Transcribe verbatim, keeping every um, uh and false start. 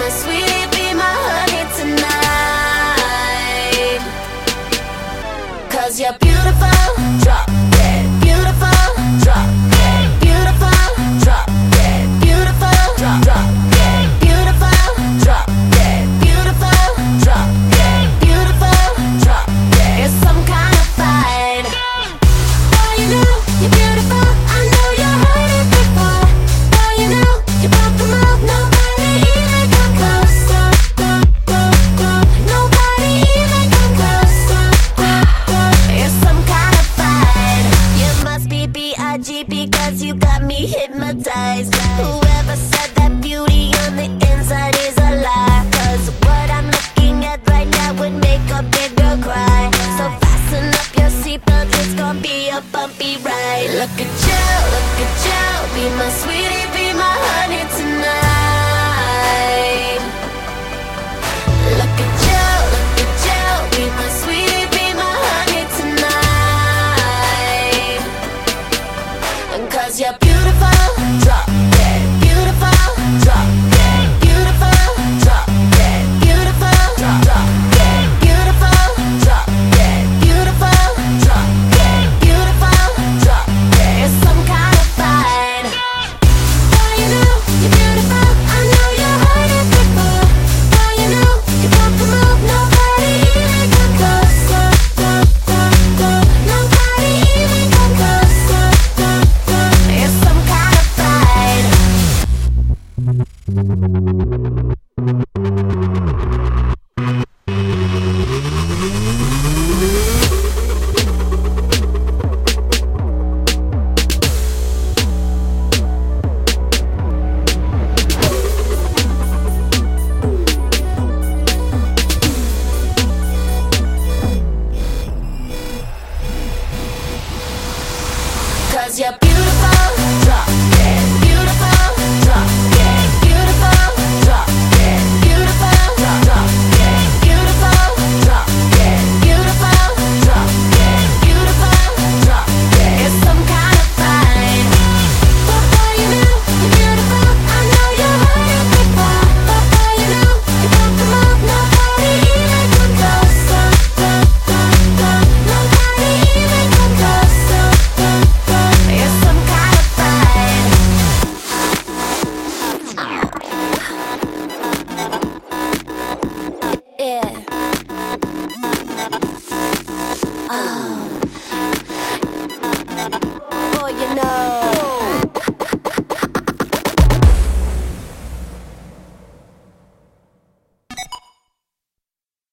sweetie, be my honey tonight. Cause you're beautiful, drop dead. Beautiful, drop dead. Beautiful, drop dead. Beautiful, drop, drop dead. Beautiful, drop dead. Beautiful, drop dead. Beautiful, drop dead. It's some kind of fight. Boy, you know you're beautiful. I know you heard it before. Boy, you know you broke the mold. Nobody even come close. Nobody even come close. It's some kind of fight. You must be B I G because you got me hypnotized. Whoever said that beauty on the inside is a lie. Cause what I'm looking at right now would make a big girl cry. So fasten up your seatbelt, it's gonna be a bumpy ride. Look at you, look at you, be my sweetie, be my honey tonight. Look at you, look at you, be my sweetie, be my honey tonight. And cause you're beautiful, drop dead. Beautiful, drop